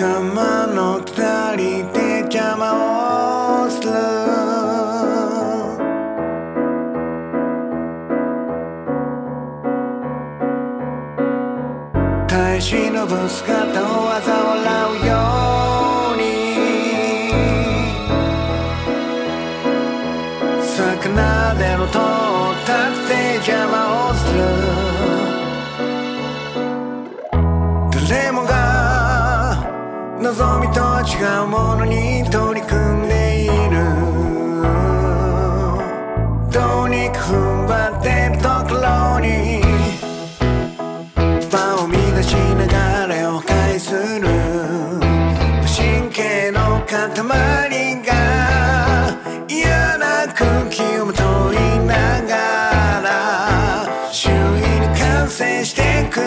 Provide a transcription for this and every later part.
我慢の隣で邪魔をする耐え忍ぶ姿を嘲笑うように魚での塔を立って邪魔をする誰もが望みとは違うものに取り組んでいるどうにか踏ん張ってるところに場を乱し流れを介する神経の塊が嫌な空気をまといながら周囲に感染していく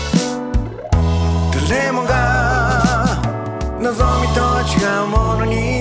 望みとは違うものに